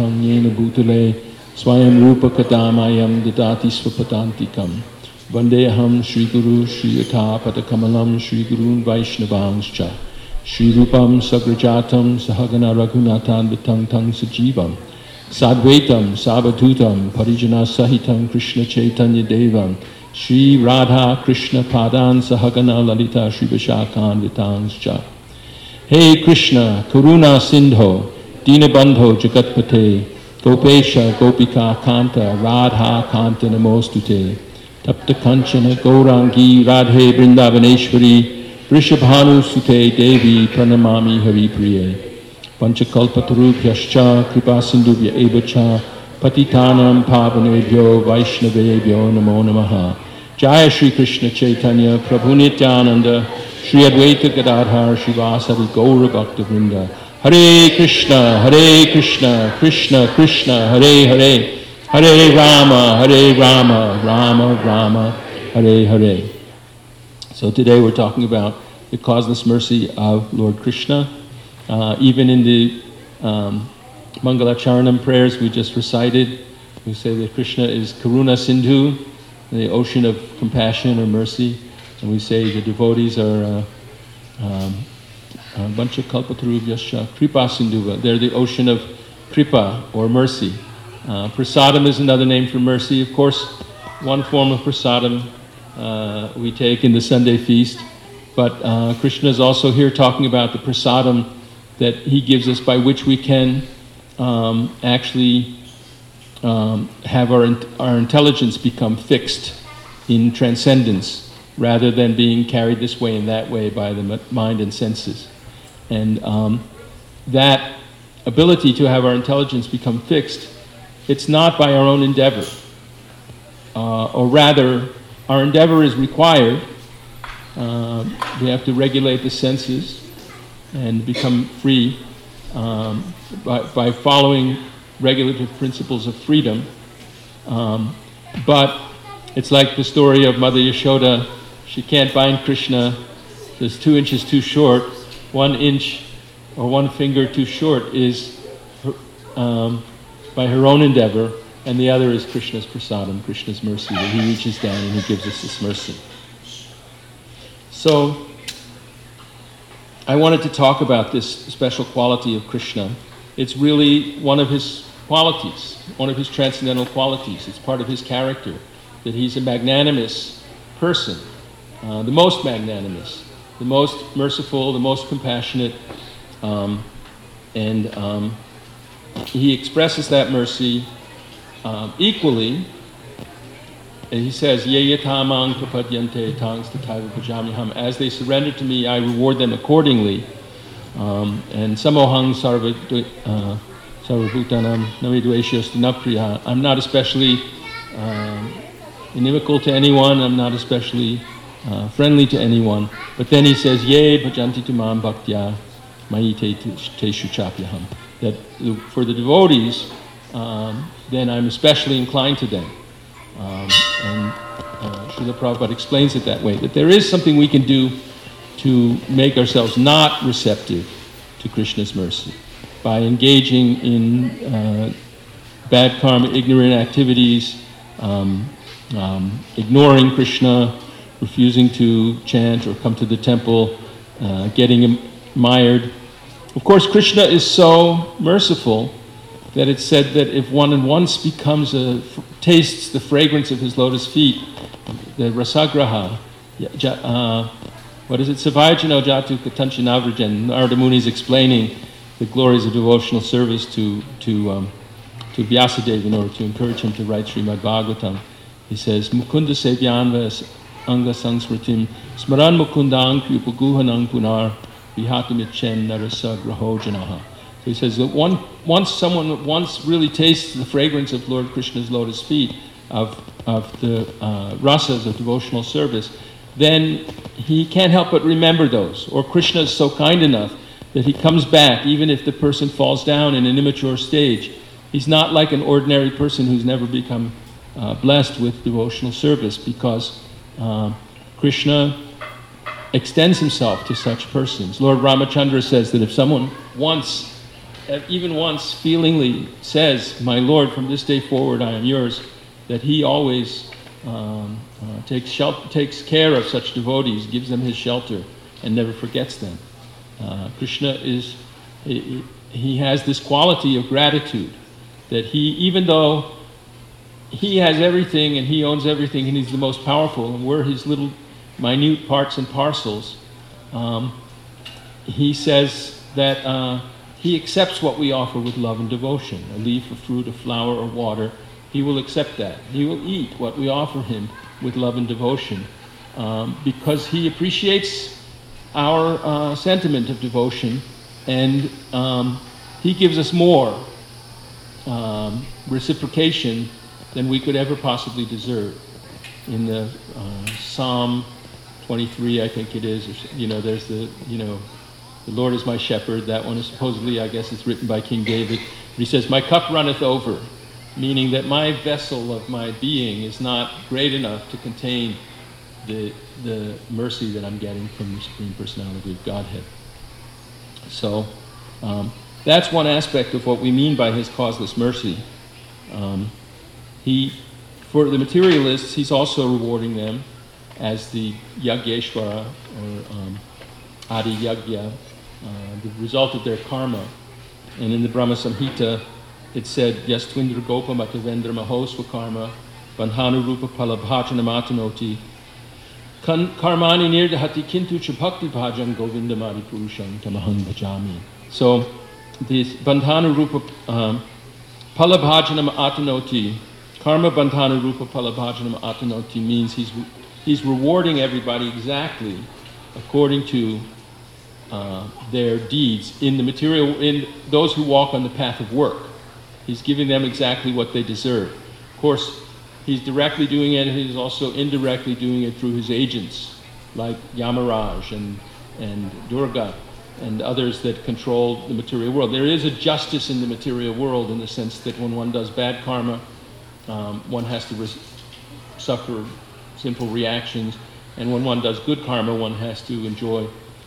bhutang yena bhutale swayam rupa kadamayam dadati swapadantikam. Vandeham Shri Guru Shri Yatha Padakamalam Shri Gurun Vaishnavangscha Shri Rupam Sagrajatam Sahagana Raghunathan Vitang Tang Sajivam Sadvaitam Savadhutam Parijana Sahitam Krishna Chaitanya Devam Shri Radha Krishna Padan Sahagana Lalita Shri Vishakhan Vitangscha. Hey Krishna Karuna Sindho Dinabandho Jagatpate Gopesha Gopika Kanta Radha Kanta Namostute Tapta Kanchana Gaurangi Radhe Vrindavaneshwari Vrishabhanu Sute Devi Pranamami Hari Priye Panchakalpatarubhyascha Kripa Sindhubhya Evacha Patitanam Pavanebhyo Vaishnavebhyo Namo Namaha. Jaya Shri Krishna Chaitanya Prabhu Nityananda Shri Advaita Gadadhar Shivasari Gaura Bhakta Vrinda. Hare Krishna Krishna Krishna Hare Hare Hare Rama, Rama Rama, Hare Hare. So today we're talking about the causeless mercy of Lord Krishna. Even in the Mangalacharanam prayers we just recited, we say that Krishna is Karuna Sindhu, the ocean of compassion or mercy. And we say the devotees are Vancha Kalpatarubhyascha Kripa Sindhuva. They're the ocean of Kripa or mercy. Prasadam is another name for mercy. Of course, one form of prasadam we take in the Sunday feast, but Krishna is also here talking about the prasadam that he gives us by which we can actually have our intelligence become fixed in transcendence rather than being carried this way and that way by the mind and senses. And that ability to have our intelligence become fixed, it's not by our own endeavor, or rather, our endeavor is required. We have to regulate the senses and become free by following regulative principles of freedom. But it's like the story of Mother Yashoda. She can't bind Krishna. There's 2 inches too short. 1 inch or 1 finger too short is by her own endeavor, and the other is Krishna's prasadam, Krishna's mercy, that he reaches down and he gives us this mercy. So, I wanted to talk about this special quality of Krishna. It's really one of his qualities, one of his transcendental qualities. It's part of his character, that he's a magnanimous person, the most magnanimous, the most merciful, the most compassionate, and he expresses that mercy equally. And he says, Ye yatamang prapadyante tangs tataiva bhajamyaham. As they surrender to me, I reward them accordingly. And samohang sarvabhutanam navidveshyas napriya. I'm not especially inimical to anyone. I'm not especially friendly to anyone. But then he says, Ye bhajanti tumam bhaktya mayi teshu chapyaham. That for the devotees, then I'm especially inclined to them. And Srila Prabhupada explains it that way, that there is something we can do to make ourselves not receptive to Krishna's mercy by engaging in bad karma, ignorant activities, ignoring Krishna, refusing to chant or come to the temple, getting mired. Of course, Krishna is so merciful that it's said that if one once tastes the fragrance of his lotus feet, the rasagraha, Savayajano Jatu Katanchanavrjan, Narada Muni is explaining the glories of devotional service to Vyasadeva in order to encourage him to write Srimad Bhagavatam. He says, Mukunda Sevyanva Anga Sansmritim Smaran Mukundang Kripaguhanang Punar Vihatamichen Narasa Grahojanaha. So he says that once someone really tastes the fragrance of Lord Krishna's lotus feet, of the rasas of devotional service, then he can't help but remember those. Or Krishna is so kind enough that he comes back even if the person falls down in an immature stage. He's not like an ordinary person who's never become blessed with devotional service, because Krishna extends himself to such persons. Lord Ramachandra says that if someone once even once feelingly says, "My Lord, from this day forward I am yours," that he always takes care of such devotees, gives them his shelter, and never forgets them. Krishna he has this quality of gratitude, that even though he has everything and he owns everything and he's the most powerful and we're his little minute parts and parcels, he says that he accepts what we offer with love and devotion. A leaf, a fruit, a flower, or water, he will accept that. He will eat what we offer him with love and devotion, because he appreciates our sentiment of devotion, and he gives us more reciprocation than we could ever possibly deserve. In the Psalm 23, I think it is, there's the Lord is my shepherd. That one is supposedly, I guess it's written by King David. He says, "My cup runneth over," meaning that my vessel of my being is not great enough to contain the mercy that I'm getting from the Supreme Personality of Godhead. So that's one aspect of what we mean by his causeless mercy. For the materialists, he's also rewarding them as the Yagyeshvara, or Adi Yagya, the result of their karma. And in the Brahma Samhita, it said, "Yastvindra Gopa Matavendra Mahosva Karma, Bandhanu Rupa Palabhajana Matanoti, Karmani Nirdahati Kintu Chapakti Bhajam Govindamadi Purusham Tamaham Bhajami." So, this Bandhanu Rupa Palabhajana Atanoti, Karma Bandhanu Rupa Palabhajana Atanoti, means he's rewarding everybody exactly according to their deeds in those who walk on the path of work. He's giving them exactly what they deserve. Of course, he's directly doing it, and he's also indirectly doing it through his agents, like Yamaraj and Durga and others that control the material world. There is a justice in the material world in the sense that when one does bad karma, one has to suffer sinful reactions, and when one does good karma, one has to enjoy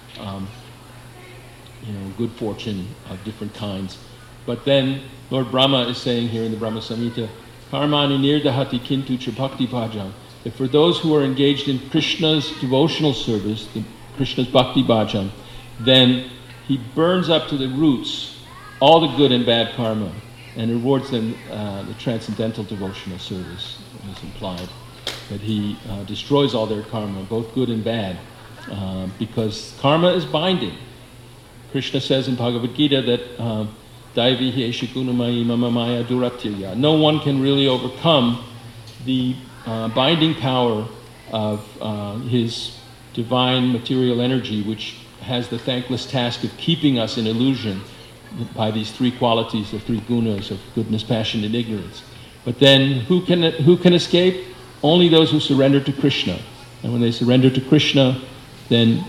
good fortune of different kinds. But then Lord Brahma is saying here in the Brahma Samhita, "Karmani nirdahati kintu cha bhakti bhajam," that for those who are engaged in Krishna's devotional service, Krishna's bhakti bhajam, then he burns up to the roots all the good and bad karma and rewards them the transcendental devotional service, as implied, that he destroys all their karma, both good and bad, because karma is binding. Krishna says in Bhagavad Gita that Daivi Hesha Gunamayi Mama Maya Duratirya. No one can really overcome the binding power of his divine material energy, which has the thankless task of keeping us in illusion by these three qualities, the three gunas of goodness, passion, and ignorance. But then who can escape? Only those who surrender to Krishna. And when they surrender to Krishna, then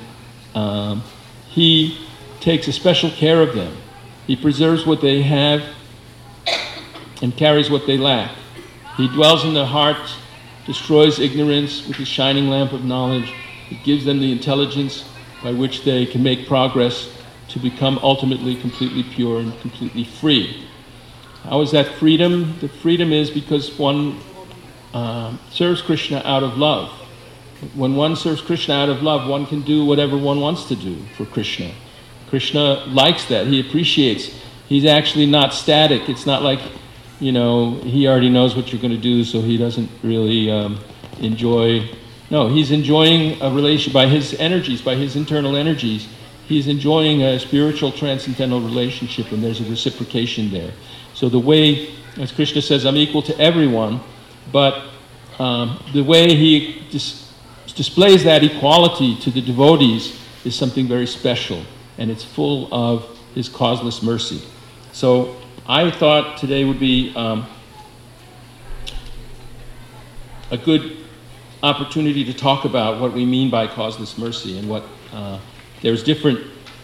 he takes a special care of them. He preserves what they have and carries what they lack. He dwells in their hearts, destroys ignorance with his shining lamp of knowledge. He gives them the intelligence by which they can make progress to become ultimately completely pure and completely free. How is that freedom? The freedom is because one serves Krishna out of love. When one serves Krishna out of love, one can do whatever one wants to do for Krishna. Krishna likes that. He appreciates. He's actually not static. It's not like, he already knows what you're going to do, so he doesn't really enjoy. No, he's enjoying a relation by his energies, by his internal energies. He's enjoying a spiritual transcendental relationship, and there's a reciprocation there. So the way, as Krishna says, I'm equal to everyone, but the way he displays that equality to the devotees is something very special, and it's full of his causeless mercy. So I thought today would be a good opportunity to talk about what we mean by causeless mercy, and what there's different.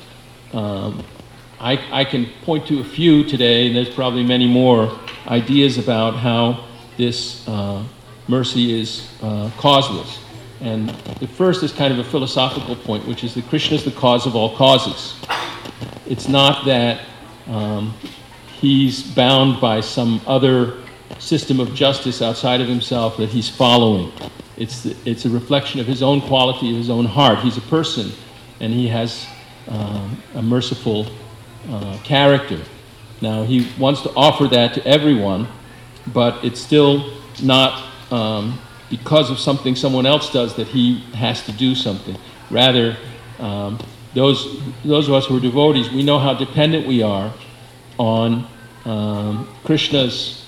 I can point to a few today, and there's probably many more ideas about how this mercy is causeless. And the first is kind of a philosophical point, which is that Krishna is the cause of all causes. It's not that he's bound by some other system of justice outside of himself that he's following. It's a reflection of his own quality, of his own heart. He's a person, and he has a merciful character. Now, he wants to offer that to everyone, but it's still not because of something someone else does that he has to do something. Rather, those of us who are devotees, we know how dependent we are on Krishna's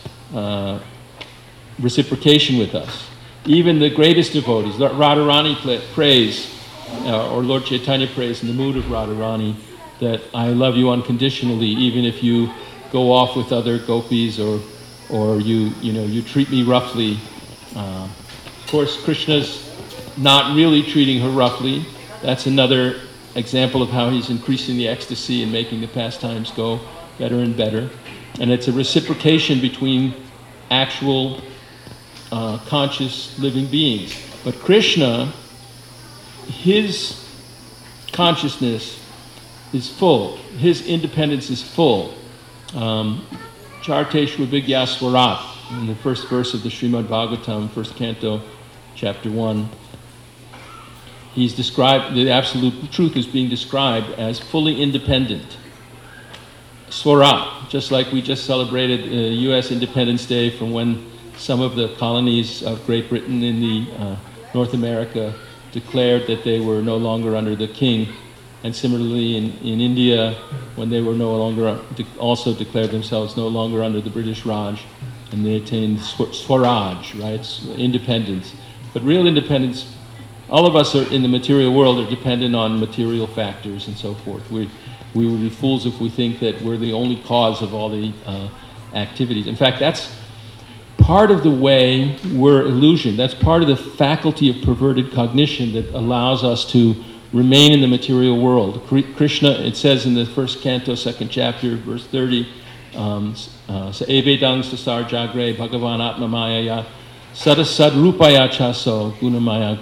reciprocation with us. Even the greatest devotees, Radharani prays, or Lord Chaitanya prays in the mood of Radharani, that I love you unconditionally, even if you go off with other gopis or you treat me roughly. Of course, Krishna's not really treating her roughly. That's another example of how he's increasing the ecstasy and making the pastimes go better and better. And it's a reciprocation between actual conscious living beings. But Krishna, his consciousness is full. His independence is full. Charteshva Vigya Swarat, in the first verse of the Srimad Bhagavatam, first canto, chapter 1, he's described, the absolute truth is being described as fully independent. Swarat, just like we just celebrated U.S. Independence Day from when some of the colonies of Great Britain in the North America declared that they were no longer under the king. And similarly in India, when they were no longer, also declared themselves no longer under the British Raj, and they attained Swaraj, right, independence. But real independence, all of us are in the material world are dependent on material factors and so forth. We would be fools if we think that we're the only cause of all the activities. In fact, that's part of the way we're illusioned. That's part of the faculty of perverted cognition that allows us to remain in the material world. Krishna, it says in the first canto, second chapter, verse 30, Sa evedang sasar jagre bhagavan atma mayaya sadasad rupaya chaso gunamaya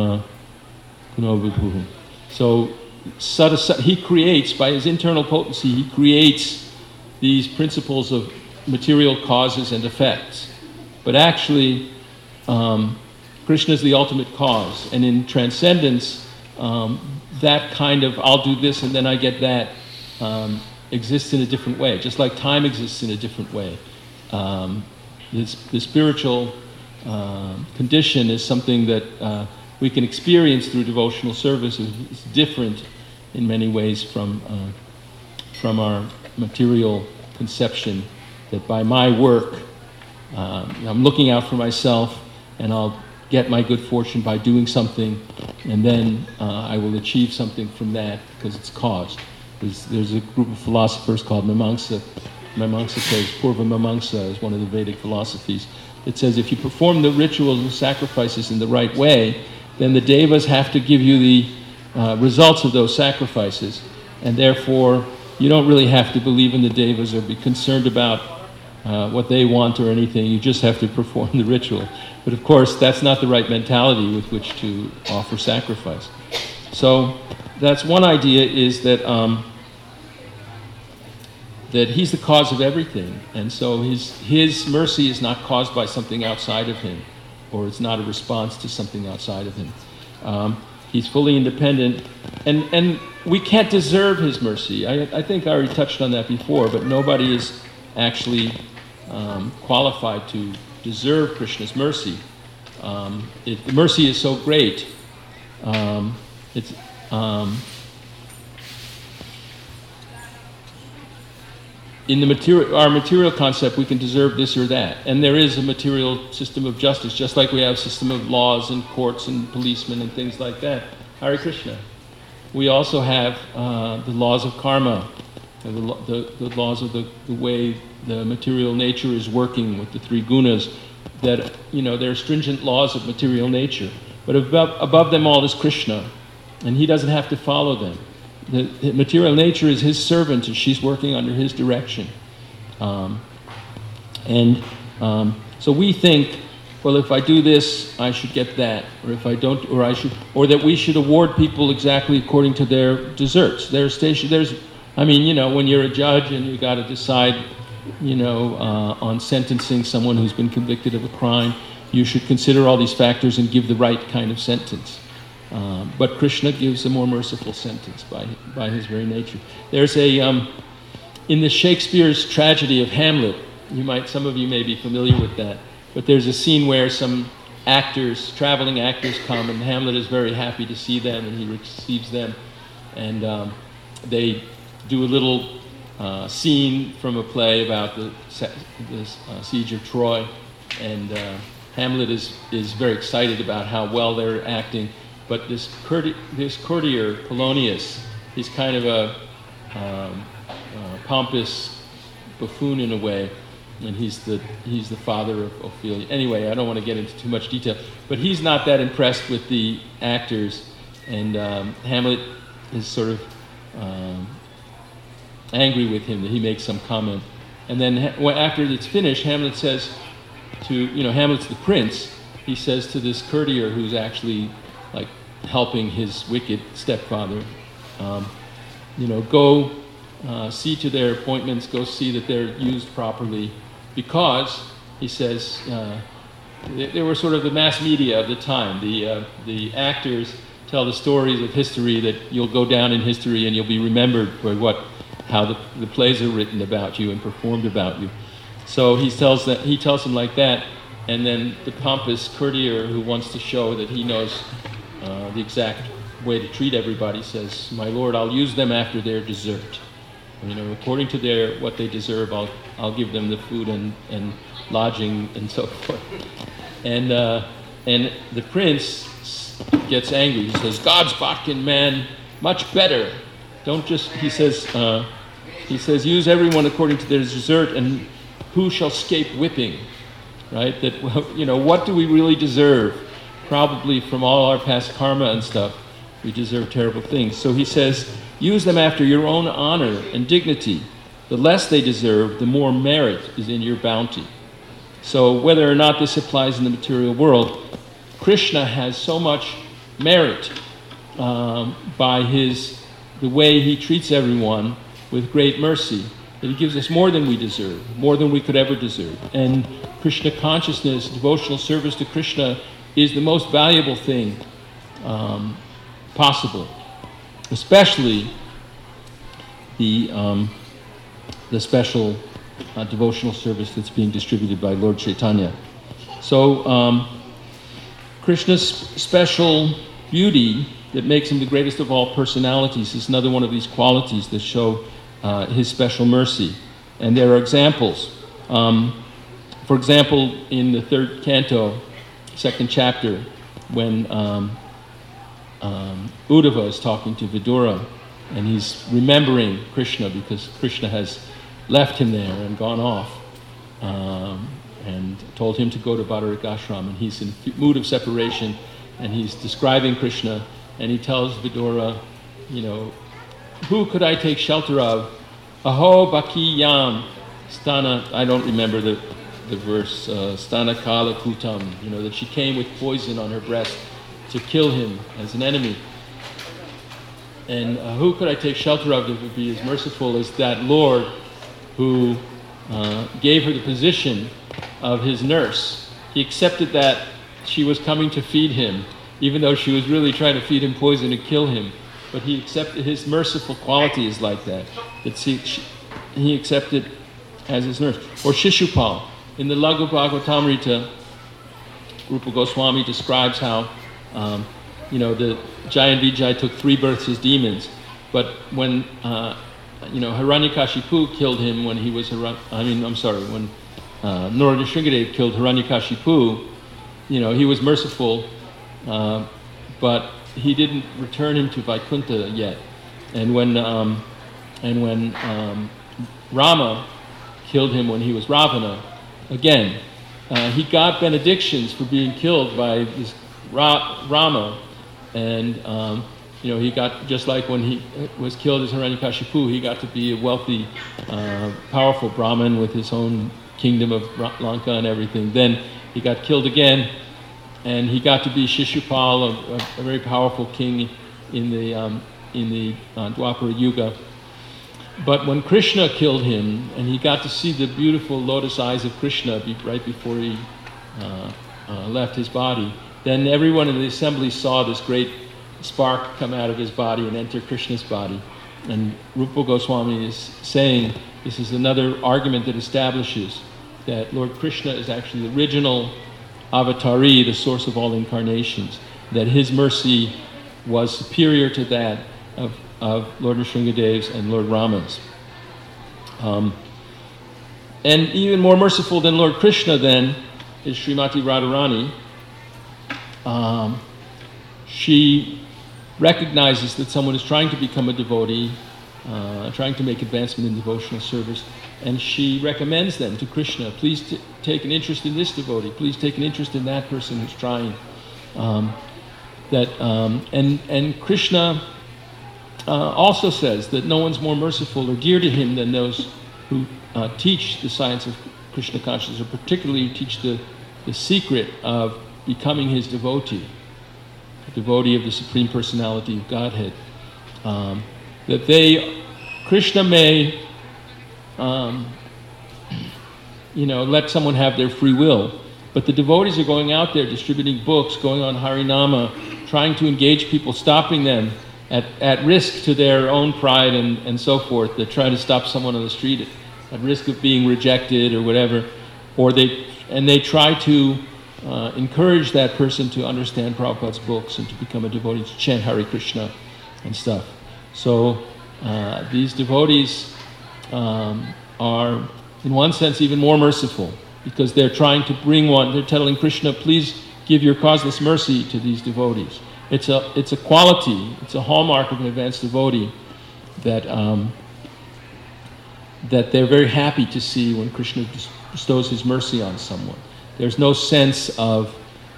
gunovibhu. So he creates, by his internal potency, he creates these principles of material causes and effects. But actually, Krishna is the ultimate cause. And in transcendence, that kind of, I'll do this and then I get that, exists in a different way, just like time exists in a different way. The spiritual condition is something that we can experience through devotional service. It's different in many ways from our material conception, that by my work, I'm looking out for myself and I'll get my good fortune by doing something, and then I will achieve something from that because it's caused. There's a group of philosophers called Mimamsa. Mimamsa says, Purva Mimamsa is one of the Vedic philosophies. It says if you perform the rituals and sacrifices in the right way, then the devas have to give you the results of those sacrifices, and therefore you don't really have to believe in the devas or be concerned about what they want or anything. You just have to perform the ritual. But of course, that's not the right mentality with which to offer sacrifice. So that's one idea, is that that he's the cause of everything, and so his mercy is not caused by something outside of him, or it's not a response to something outside of him. He's fully independent, and we can't deserve his mercy. I think I already touched on that before, but nobody is actually qualified to deserve Krishna's mercy. The mercy is so great. In our material concept, we can deserve this or that, and there is a material system of justice, just like we have a system of laws and courts and policemen and things like that. Hare Krishna. We also have the laws of karma, the laws of the way the material nature is working with the three gunas. That there are stringent laws of material nature, but above them all is Krishna, and he doesn't have to follow them. The material nature is his servant, and she's working under his direction. So we think, well, if I do this, I should get that, or if I don't, or that we should award people exactly according to their deserts, their station. There's I mean, when you're a judge and you got to decide, on sentencing someone who's been convicted of a crime, you should consider all these factors and give the right kind of sentence. But Krishna gives a more merciful sentence by his very nature. There's in the Shakespeare's tragedy of Hamlet, some of you may be familiar with that, but there's a scene where some traveling actors come, and Hamlet is very happy to see them, and he receives them, and they do a little scene from a play about the siege of Troy, and Hamlet is very excited about how well they're acting, but this courtier, Polonius, he's kind of a pompous buffoon in a way, and he's the father of Ophelia. Anyway, I don't want to get into too much detail, but he's not that impressed with the actors, and Hamlet is sort of angry with him that he makes some comment. And then after it's finished, Hamlet says Hamlet's the prince, he says to this courtier who's actually like helping his wicked stepfather, go see to their appointments, go see that they're used properly, because, he says, they were sort of the mass media of the time. The actors tell the stories of history that you'll go down in history and you'll be remembered for how the plays are written about you and performed about you. So he tells them like that, and then the pompous courtier who wants to show that he knows the exact way to treat everybody says, "My lord, I'll use them after their desert. According to what they deserve, I'll give them the food and lodging and so forth." And the prince gets angry. He says, "God's Botkin, man, much better. Don't just," he says, "use everyone according to their desert, and who shall escape whipping?" Right? That, what do we really deserve? Probably from all our past karma and stuff, we deserve terrible things. So he says, use them after your own honor and dignity. The less they deserve, the more merit is in your bounty. So whether or not this applies in the material world, Krishna has so much merit by the way he treats everyone with great mercy, that he gives us more than we deserve, more than we could ever deserve. And Krishna consciousness, devotional service to Krishna, is the most valuable thing possible, especially the special devotional service that's being distributed by Lord Chaitanya. So Krishna's special beauty that makes him the greatest of all personalities is another one of these qualities that show his special mercy. And there are examples. For example, in the third canto, second chapter, when Uddhava is talking to Vidura, and he's remembering Krishna because Krishna has left him there and gone off, and told him to go to Badarik Ashram, and he's in mood of separation, and he's describing Krishna, and he tells Vidura, who could I take shelter of? Aho baki yam stana, I don't remember the verse, stana kala kutam, that she came with poison on her breast to kill him as an enemy. And who could I take shelter of that would be as merciful as that Lord who gave her the position of his nurse? He accepted that she was coming to feed him, even though she was really trying to feed him poison to kill him. But he accepted, his merciful quality is like that he accepted as his nurse. Or Shishupal. In the Laghu Bhagavatamrita, Rupa Goswami describes how the Jai and Vijay took 3 births as demons, but when Hiranyakashipu killed him when he was when Narada Shringadev killed Hiranyakashipu, he was merciful, but he didn't return him to Vaikuntha yet. And when Rama killed him when he was Ravana, again, he got benedictions for being killed by this Rama, and he got, just like when he was killed as Hiranyakashipu, he got to be a wealthy, powerful Brahmin with his own kingdom of Lanka and everything. Then he got killed again, and he got to be Shishupal, a very powerful king in the Dwapara Yuga. But when Krishna killed him, and he got to see the beautiful lotus eyes of Krishna right before he left his body, then everyone in the assembly saw this great spark come out of his body and enter Krishna's body. And Rupa Goswami is saying this is another argument that establishes that Lord Krishna is actually the original avatari, the source of all incarnations, that his mercy was superior to that of Lord Nrsingadev's and Lord Rama's. And even more merciful than Lord Krishna then is Srimati Radharani. She recognizes that someone is trying to become a devotee, trying to make advancement in devotional service, and she recommends them to Krishna. Please take an interest in this devotee. Please take an interest in that person who's trying. And Krishna also says that no one's more merciful or dear to him than those who teach the science of Krishna consciousness, or particularly teach the secret of becoming his devotee, a devotee of the Supreme Personality of Godhead. Krishna may, let someone have their free will, but the devotees are going out there distributing books, going on Harinama, trying to engage people, stopping them at risk to their own pride and so forth, that try to stop someone on the street at risk of being rejected or whatever, they try to encourage that person to understand Prabhupada's books and to become a devotee, to chant Hare Krishna and stuff. So these devotees are, in one sense, even more merciful, because they're trying to they're telling Krishna, please give your causeless mercy to these devotees. It's a quality, it's a hallmark of an advanced devotee that they're very happy to see when Krishna bestows his mercy on someone. There's no sense of,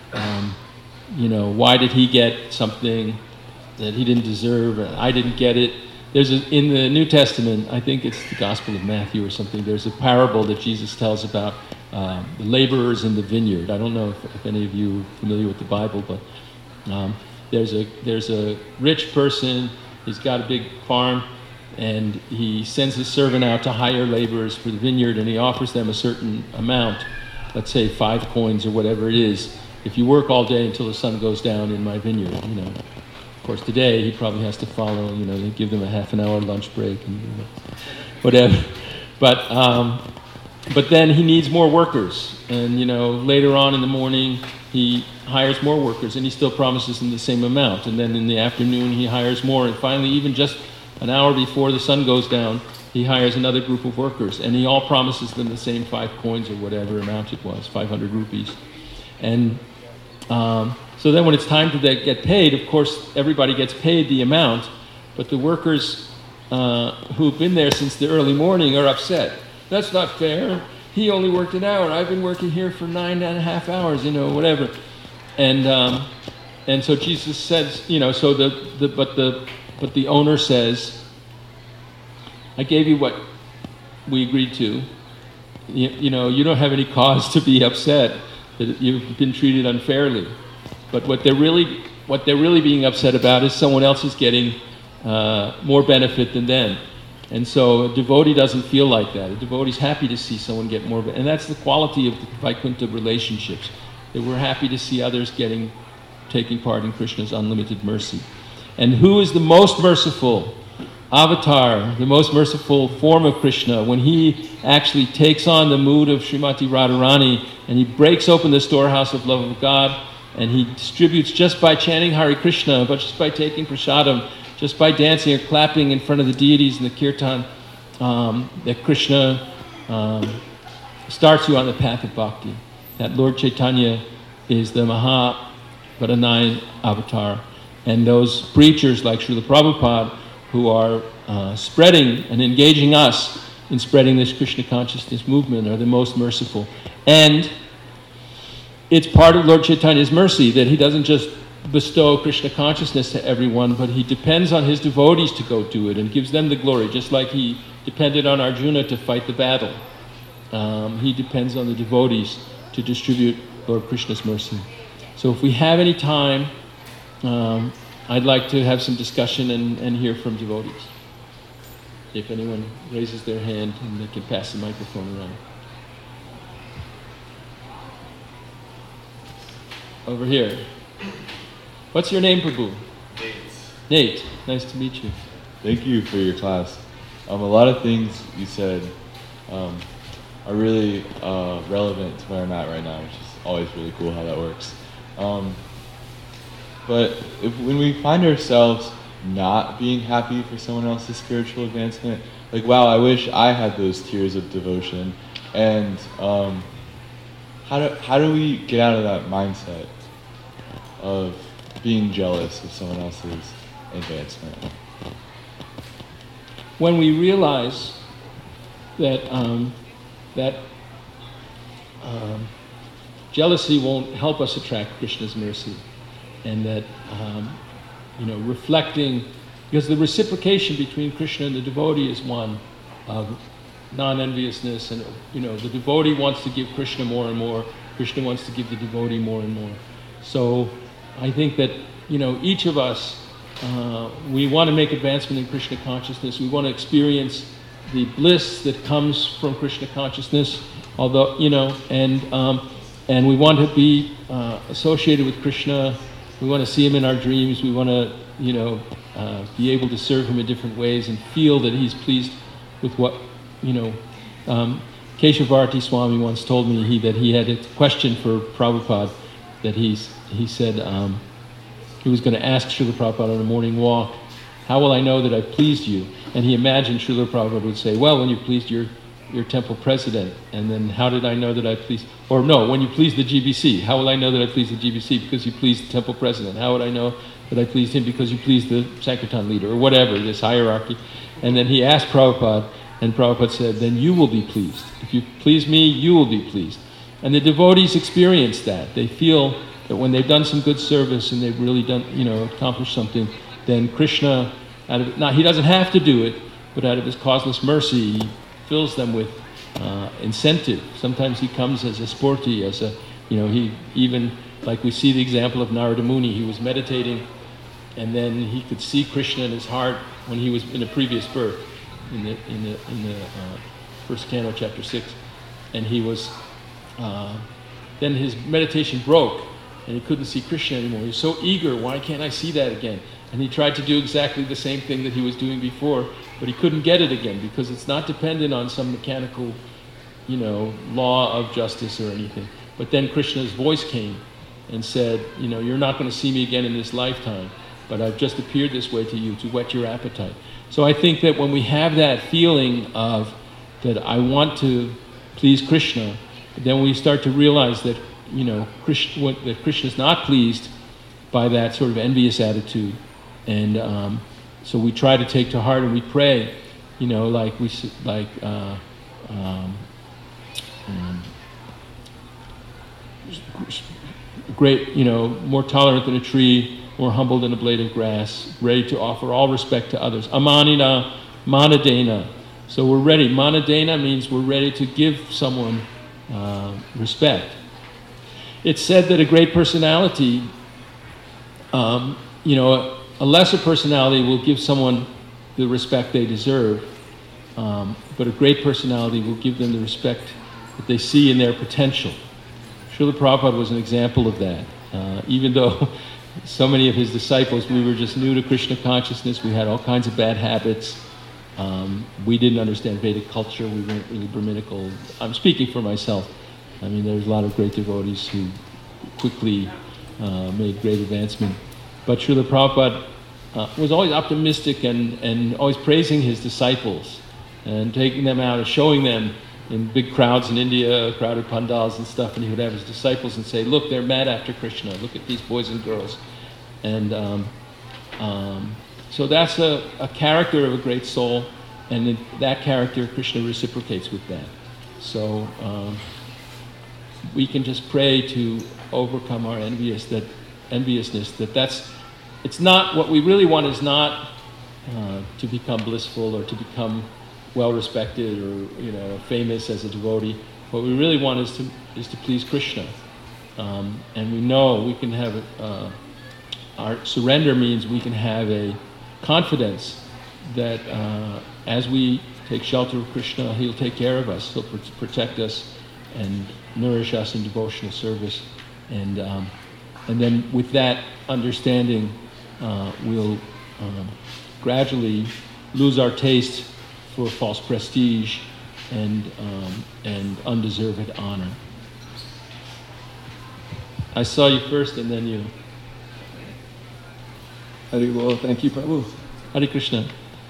why did he get something that he didn't deserve, and I didn't get it. In the New Testament, I think it's the Gospel of Matthew or something, there's a parable that Jesus tells about the laborers in the vineyard. I don't know if any of you are familiar with the Bible, but there's a rich person, he's got a big farm, and he sends his servant out to hire laborers for the vineyard, and he offers them a certain amount, let's say 5 coins or whatever it is, if you work all day until the sun goes down in my vineyard, Of course, today he probably has to follow, they give them a half an hour lunch break and whatever. But then he needs more workers, and later on in the morning he hires more workers, and he still promises them the same amount. And then in the afternoon he hires more, and finally, even just an hour before the sun goes down, he hires another group of workers, and he all promises them the same 5 coins or whatever amount it was, 500 rupees. And so then when it's time to get paid, of course, everybody gets paid the amount, but the workers who've been there since the early morning are upset. That's not fair. He only worked an hour. I've been working here for 9.5 hours, whatever. And so Jesus says, but the owner says, I gave you what we agreed to. You don't have any cause to be upset that you've been treated unfairly. But what they're really being upset about is someone else is getting more benefit than them. And so a devotee doesn't feel like that. A devotee's happy to see someone get more, and that's the quality of the Vaikuntha relationships, that we're happy to see others taking part in Krishna's unlimited mercy. And who is the most merciful avatar, the most merciful form of Krishna, when he actually takes on the mood of Srimati Radharani and he breaks open the storehouse of love of God, and he distributes just by chanting Hare Krishna, but just by taking prasadam, just by dancing or clapping in front of the deities in the kirtan, that Krishna starts you on the path of bhakti. That Lord Chaitanya is the Mahavadanayan avatar. And those preachers like Srila Prabhupada, who are spreading and engaging us in spreading this Krishna consciousness movement, are the most merciful. And it's part of Lord Chaitanya's mercy that he doesn't just bestow Krishna consciousness to everyone, but he depends on his devotees to go do it and gives them the glory, just like he depended on Arjuna to fight the battle. He depends on the devotees to distribute Lord Krishna's mercy. So if we have any time, I'd like to have some discussion and hear from devotees. if anyone raises their hand, and they can pass the microphone around. Over here. What's your name, Prabhu? Nate. Nate. Nice to meet you. Thank you for your class. A lot of things you said are really relevant to where I'm at right now, which is always really cool how that works. But when we find ourselves not being happy for someone else's spiritual advancement, like, wow, I wish I had those tears of devotion. And how do we get out of that mindset of being jealous of someone else's advancement? When we realize that jealousy won't help us attract Krishna's mercy, and that reflecting, because the reciprocation between Krishna and the devotee is one of non-enviousness, and the devotee wants to give Krishna more and more, Krishna wants to give the devotee more and more. So I think that each of us, we want to make advancement in Krishna consciousness. We want to experience the bliss that comes from Krishna consciousness, although and we want to be associated with Krishna. We want to see him in our dreams. We want to be able to serve him in different ways and feel that he's pleased with what Keshavarti Swami once told me that he had a question for Prabhupada, that he said he was going to ask Srila Prabhupada on a morning walk, how will I know that I've pleased you? And he imagined Srila Prabhupada would say, well, when you pleased your temple president. And then how did I know that I pleased, or no, when you pleased the GBC. How will I know that I pleased the GBC? Because you pleased the temple president. How would I know that I pleased him? Because you pleased the Sankirtan leader, or whatever, this hierarchy. And then he asked Prabhupada, and Prabhupada said, then you will be pleased. If you please me, you will be pleased. And the devotees experience that. They feel that when they've done some good service and they've really done, accomplished something, then Krishna, he doesn't have to do it, but out of his causeless mercy, he fills them with incentive. Sometimes he comes as a sporty, he even, like we see the example of Narada Muni, he was meditating, and then he could see Krishna in his heart when he was in a previous birth, in the first canto, chapter 6, and he was, then his meditation broke, and he couldn't see Krishna anymore. He was so eager, why can't I see that again? And he tried to do exactly the same thing that he was doing before, but he couldn't get it again, because it's not dependent on some mechanical, law of justice or anything. But then Krishna's voice came and said, you're not going to see me again in this lifetime, but I've just appeared this way to you to whet your appetite. So I think that when we have that feeling of that I want to please Krishna, then we start to realize that that Krishna is not pleased by that sort of envious attitude, and so we try to take to heart and we pray, great, more tolerant than a tree, more humble than a blade of grass, ready to offer all respect to others. Amanina, manadena. So we're ready. Manadena means we're ready to give someone respect. It's said that a great personality, a lesser personality will give someone the respect they deserve, but a great personality will give them the respect that they see in their potential. Srila Prabhupada was an example of that. Even though so many of his disciples, we were just new to Krishna consciousness, we had all kinds of bad habits, we didn't understand Vedic culture, we weren't really Brahminical. I'm speaking for myself. I mean, there's a lot of great devotees who quickly made great advancement. But Srila Prabhupada was always optimistic and always praising his disciples and taking them out and showing them in big crowds in India, crowded pandals and stuff, and he would have his disciples and say, look, they're mad after Krishna, look at these boys and girls. And so that's a character of a great soul, and in that character Krishna reciprocates with that. So we can just pray to overcome our enviousness, it's not, what we really want is not to become blissful or to become well-respected or famous as a devotee. What we really want is to please Krishna. And we know we can have our surrender means we can have a confidence that as we take shelter of Krishna, he'll take care of us. He'll protect us and nourish us in devotional service. And then with that understanding, we'll gradually lose our taste for false prestige and undeserved honor. I saw you first, and then you. Haribol, thank you, Prabhu. Hare Krishna.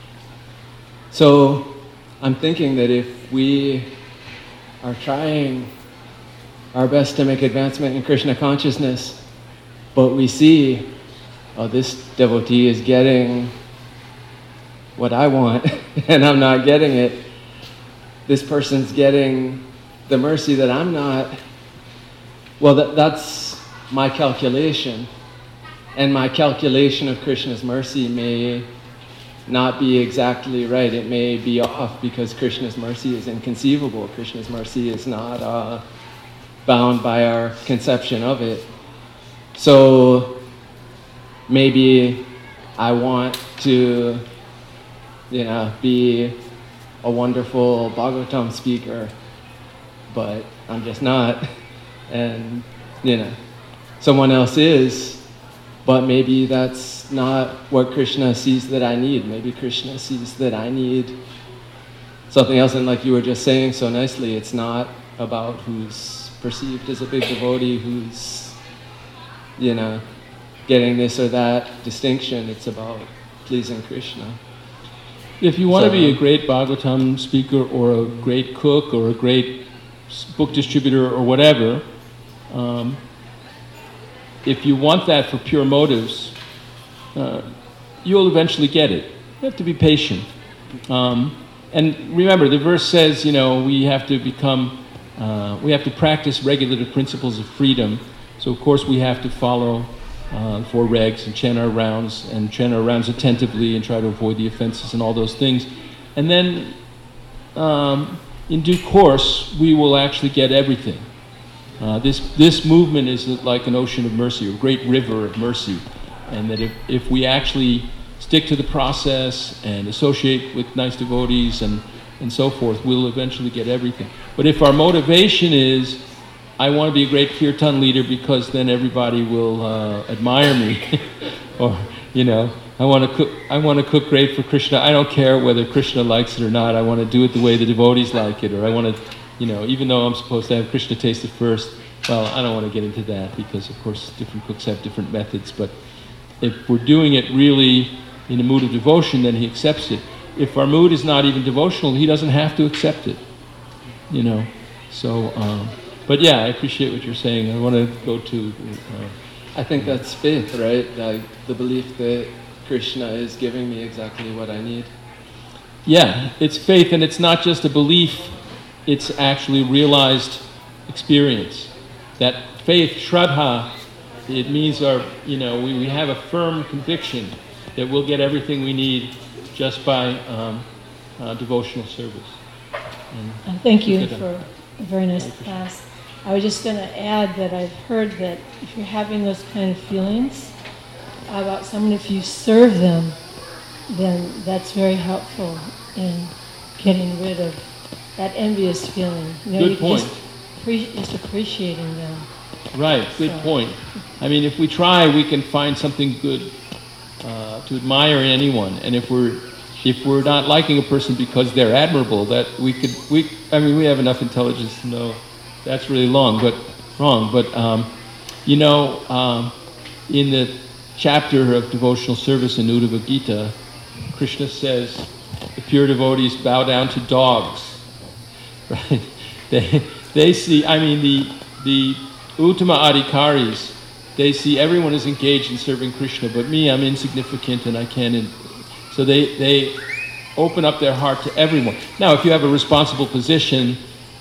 So, I'm thinking that if we are trying our best to make advancement in Krishna consciousness, but we see, oh, this devotee is getting what I want, and I'm not getting it. This person's getting the mercy that I'm not. Well, that's my calculation. And my calculation of Krishna's mercy may not be exactly right. It may be off because Krishna's mercy is inconceivable. Krishna's mercy is not bound by our conception of it. So maybe I want to, be a wonderful Bhagavatam speaker, but I'm just not. And, someone else is. But maybe that's not what Krishna sees that I need. Maybe Krishna sees that I need something else. And like you were just saying so nicely, it's not about who's perceived as a big devotee, who's, getting this or that distinction. It's about pleasing Krishna. If you want to be a great Bhagavatam speaker or a great cook or a great book distributor or whatever, if you want that for pure motives, you'll eventually get it. You have to be patient. And remember, the verse says, we have to practice regulative principles of freedom. So of course we have to follow 4 regs and chant our rounds attentively and try to avoid the offenses and all those things. And then in due course, we will actually get everything. This movement is like an ocean of mercy, a great river of mercy, and that if we actually stick to the process and associate with nice devotees and so forth, we'll eventually get everything. But if our motivation is, I want to be a great kirtan leader because then everybody will admire me, or I want to cook great for Krishna. I don't care whether Krishna likes it or not. I want to do it the way the devotees like it, or I want to. Even though I'm supposed to have Krishna taste it first, well, I don't want to get into that because, of course, different cooks have different methods. But if we're doing it really in a mood of devotion, then he accepts it. If our mood is not even devotional, he doesn't have to accept it. So, but yeah, I appreciate what you're saying. I want to go to... I think that's faith, right? Like the belief that Krishna is giving me exactly what I need. Yeah, it's faith, and it's not just a belief. It's actually realized experience. That faith, shraddha, it means we have a firm conviction that we'll get everything we need just by devotional service. Thank you for a very nice class. I was just going to add that I've heard that if you're having those kind of feelings about someone, if you serve them, then that's very helpful in getting rid of that envious feeling. Good point. Just appreciating them. Right, good point. I mean, if we try, we can find something good to admire in anyone. And if we're not liking a person because they're admirable, that we have enough intelligence to know that's really wrong. But in the chapter of devotional service in Uddhava Gita, Krishna says the pure devotees bow down to dogs. Right? They see, the Uttama Adhikaris, they see everyone is engaged in serving Krishna, but me, I'm insignificant and I can't. So they open up their heart to everyone. Now, if you have a responsible position,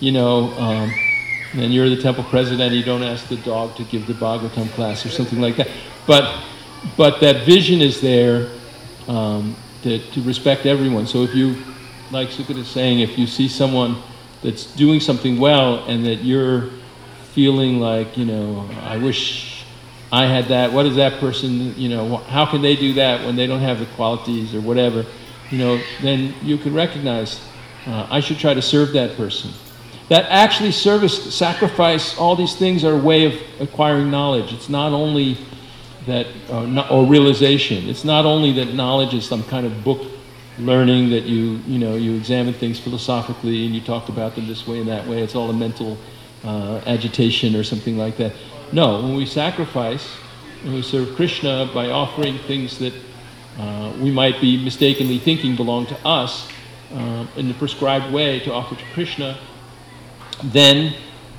and you're the temple president, you don't ask the dog to give the Bhagavatam class or something like that. But that vision is there to respect everyone. So if you, like Sukata is saying, if you see someone that's doing something well and that you're feeling like, I wish I had that, what is that person, how can they do that when they don't have the qualities or whatever, then you can recognize, I should try to serve that person. That actually service, sacrifice, all these things are a way of acquiring knowledge. It's not only that, or realization. It's not only that knowledge is some kind of book learning that you examine things philosophically and you talk about them this way and that way. It's all a mental agitation or something like that. No, when we sacrifice and we serve Krishna by offering things that we might be mistakenly thinking belong to us in the prescribed way to offer to Krishna, then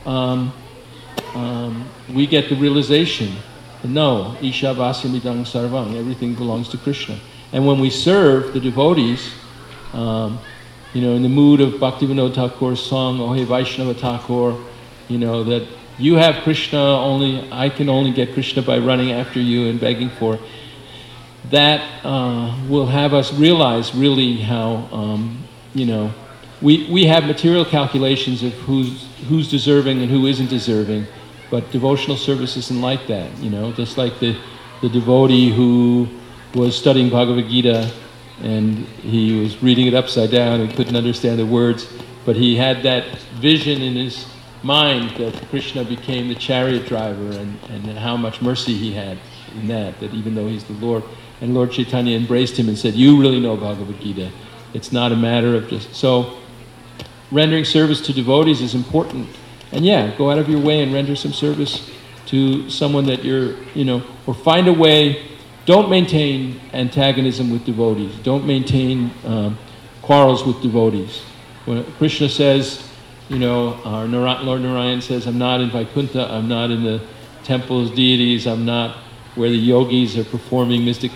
we get the realization that no, Isha Vasyamidang Sarvang, everything belongs to Krishna. And when we serve the devotees, in the mood of Bhaktivinoda Thakur's song, O Hey Vaishnava Thakur, that you have Krishna, I can only get Krishna by running after you and begging for it. That will have us realize really how, we have material calculations of who's deserving and who isn't deserving, but devotional service isn't like that, just like the devotee who was studying Bhagavad Gita and he was reading it upside down and couldn't understand the words, but he had that vision in his mind that Krishna became the chariot driver and how much mercy he had in that even though he's the Lord. And Lord Chaitanya embraced him and said, you really know Bhagavad Gita. It's not a matter of just... So, rendering service to devotees is important. And go out of your way and render some service to someone that you're, or find a way. Don't maintain antagonism with devotees. Don't maintain quarrels with devotees. When Krishna says, our Lord Narayan says, I'm not in Vaikuntha, I'm not in the temples, deities, I'm not where the yogis are performing mystic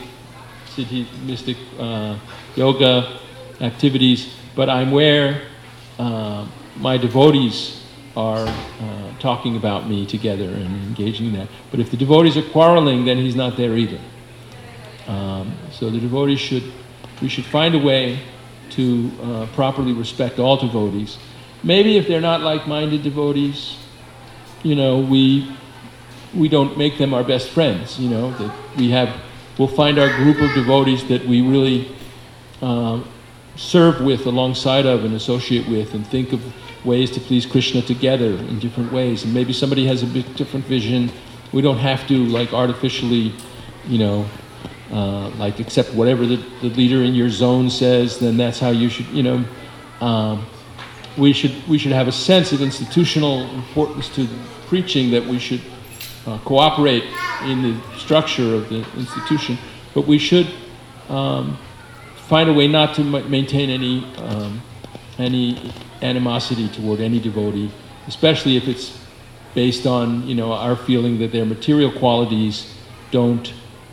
yoga activities, but I'm where my devotees are talking about me together and engaging in that. But if the devotees are quarreling, then he's not there either. So the devotees we should find a way to properly respect all devotees. Maybe if they're not like-minded devotees, we don't make them our best friends, that we'll find our group of devotees that we really serve with, alongside of, and associate with, and think of ways to please Krishna together in different ways. And maybe somebody has a bit different vision. We don't have to artificially, accept whatever the leader in your zone says, then that's how you should, we should have a sense of institutional importance to preaching, that we should cooperate in the structure of the institution, but we should find a way not to maintain any animosity toward any devotee, especially if it's based on our feeling that their material qualities don't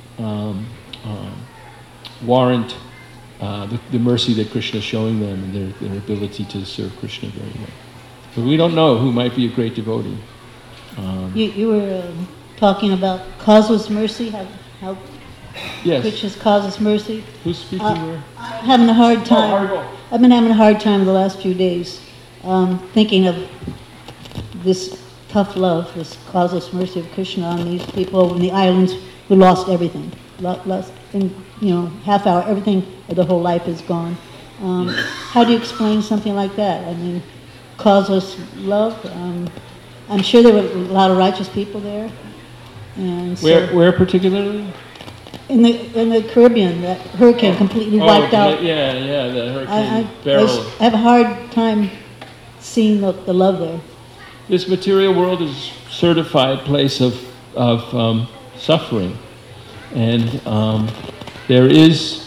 warrant the mercy that Krishna is showing them and their ability to serve Krishna very well. But we don't know who might be a great devotee. You were talking about causeless mercy, how yes. Krishna's causeless mercy. Who's speaking there? I'm having a hard time. I've been having a hard time the last few days thinking of this tough love, this causeless mercy of Krishna on these people in the islands who lost everything. Lost in half hour, everything, their whole life is gone. How do you explain something like that? I mean, causeless love. I'm sure there were a lot of righteous people there. And so where particularly? In the Caribbean, that hurricane completely wiped out. The hurricane Beryl. I have a hard time seeing the love there. This material world is a certified place of suffering, and there is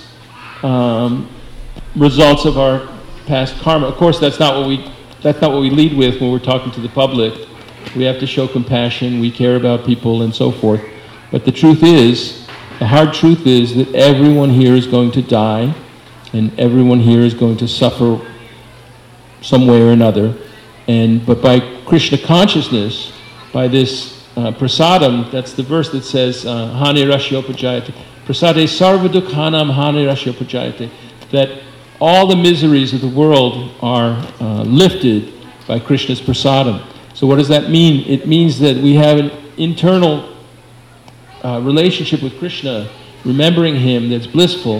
results of our past karma. Of course, that's not what we lead with when we're talking to the public. We have to show compassion, we care about people, and so forth. But the hard truth is that everyone here is going to die, and everyone here is going to suffer some way or another. But by Krishna consciousness, by this prasadam, that's the verse that says, Hani Rashyopajayate, Prasade Sarva Dukhanam Hani Rashyopajayate, that all the miseries of the world are lifted by Krishna's prasadam. So what does that mean? It means that we have an internal relationship with Krishna, remembering him, that's blissful,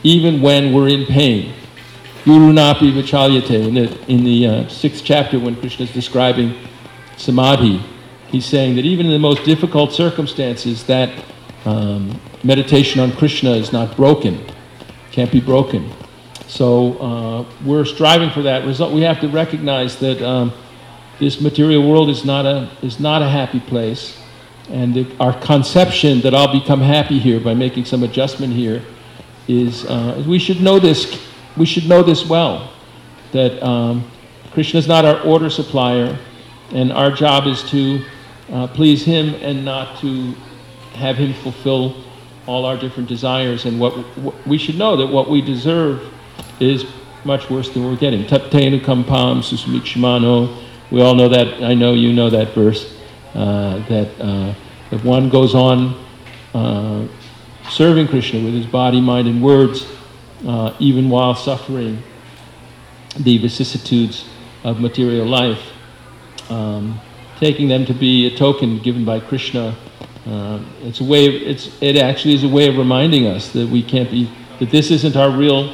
even when we're in pain. Guru Napi Vichalyate, in the 6th chapter when Krishna is describing samadhi, he's saying that even in the most difficult circumstances, that meditation on Krishna is not broken, can't be broken. So we're striving for that result. We have to recognize that this material world is not a happy place, and our conception that I'll become happy here by making some adjustment here is we should know this. We should know this well, that Krishna is not our order supplier, and our job is to please him and not to have him fulfill all our different desires. And what we should know that what we deserve is much worse than we're getting. Taptena kampam susmikshmano. We all know that. I know you know that verse. That one goes on serving Krishna with his body, mind, and words, even while suffering the vicissitudes of material life, taking them to be a token given by Krishna. It's a way. It actually is a way of reminding us that we can't be. That this isn't our real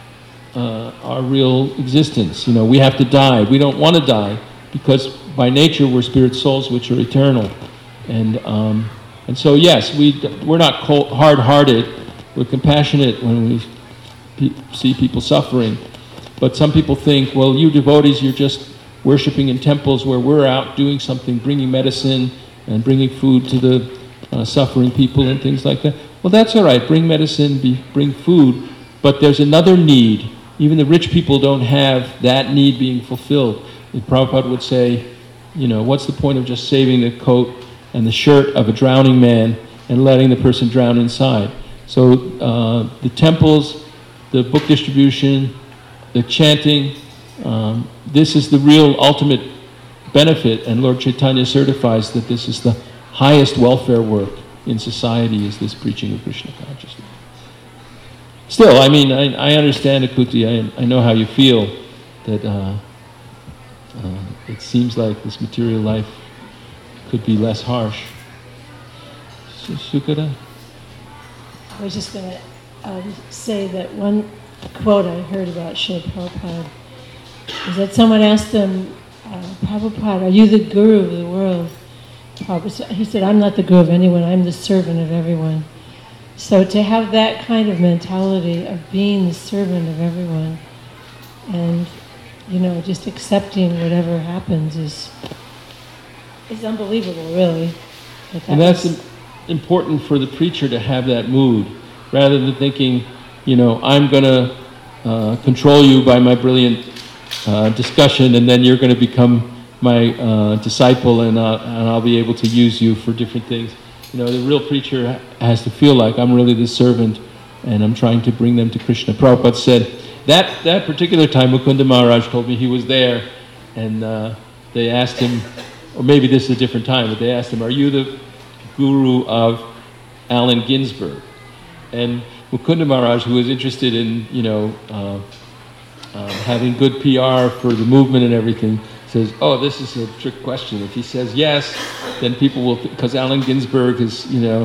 existence. We have to die. We don't want to die because by nature we're spirit souls which are eternal, and so yes, we're not hard-hearted. We're compassionate when we see people suffering, but some people think, well, you devotees, you're just worshiping in temples where we're out doing something, bringing medicine and bringing food to the suffering people and things like that. Well, that's all right. Bring medicine, bring food, but there's another need. Even the rich people don't have that need being fulfilled. The Prabhupada would say, what's the point of just saving the coat and the shirt of a drowning man and letting the person drown inside? So the temples, the book distribution, the chanting, this is the real ultimate benefit, and Lord Chaitanya certifies that this is the highest welfare work in society, is this preaching of Krishna consciousness. Still, I mean, I understand, Akuti, I know how you feel, that it seems like this material life could be less harsh. Sukada? I was just going to say that one quote I heard about Srila Prabhupada is that someone asked him, Prabhupada, are you the guru of the world? He said, I'm not the guru of anyone, I'm the servant of everyone. So to have that kind of mentality of being the servant of everyone and, just accepting whatever happens is unbelievable, really. And that's important for the preacher to have that mood, rather than thinking, I'm going to control you by my brilliant discussion, and then you're going to become my disciple, and I'll be able to use you for different things. The real preacher has to feel like I'm really the servant, and I'm trying to bring them to Krishna. Prabhupada said that particular time, Mukunda Maharaj told me he was there, and they asked him, or maybe this is a different time, but they asked him, are you the guru of Allen Ginsberg? And Mukunda Maharaj, who was interested in, having good PR for the movement and everything, says, oh, this is a trick question. If he says yes, then people will, because Allen Ginsberg is,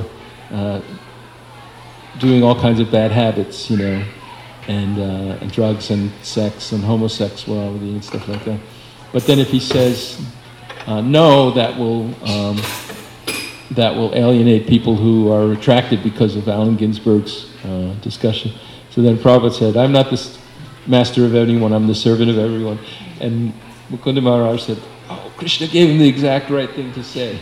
doing all kinds of bad habits, and drugs and sex and homosexuality and stuff like that. But then if he says no, that will alienate people who are attracted because of Allen Ginsberg's discussion. So then Prabhupada said, I'm not the master of anyone, I'm the servant of everyone. And Mukunda Maharaj said, oh, Krishna gave him the exact right thing to say.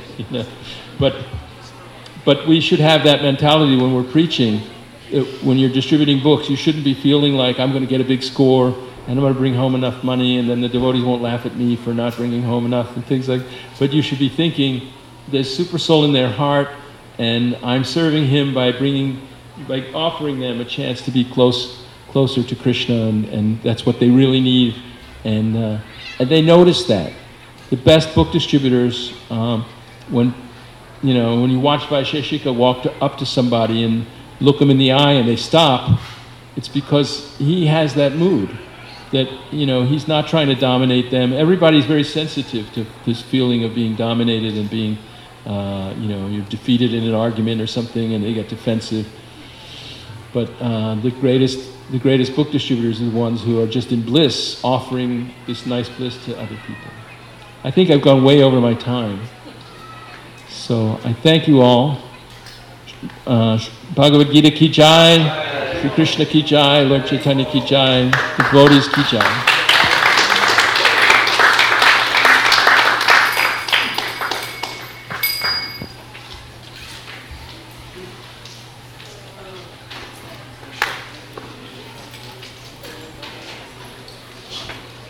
But we should have that mentality when we're preaching. When you're distributing books, you shouldn't be feeling like I'm going to get a big score and I'm going to bring home enough money, and then the devotees won't laugh at me for not bringing home enough and things like that. But you should be thinking, there's super soul in their heart, and I'm serving him by offering them a chance to be closer to Krishna, and that's what they really need. And they notice that. The best book distributors, when you watch Vaisheshika walk up to somebody and look them in the eye and they stop, it's because he has that mood. That, he's not trying to dominate them. Everybody's very sensitive to this feeling of being dominated and being, you're defeated in an argument or something and they get defensive. But the greatest book distributors are the ones who are just in bliss, offering this nice bliss to other people. I think I've gone way over my time. So I thank you all. Bhagavad Gita ki jai, Sri Krishna ki jai, Lord Chaitanya ki jai, the devotees ki jai.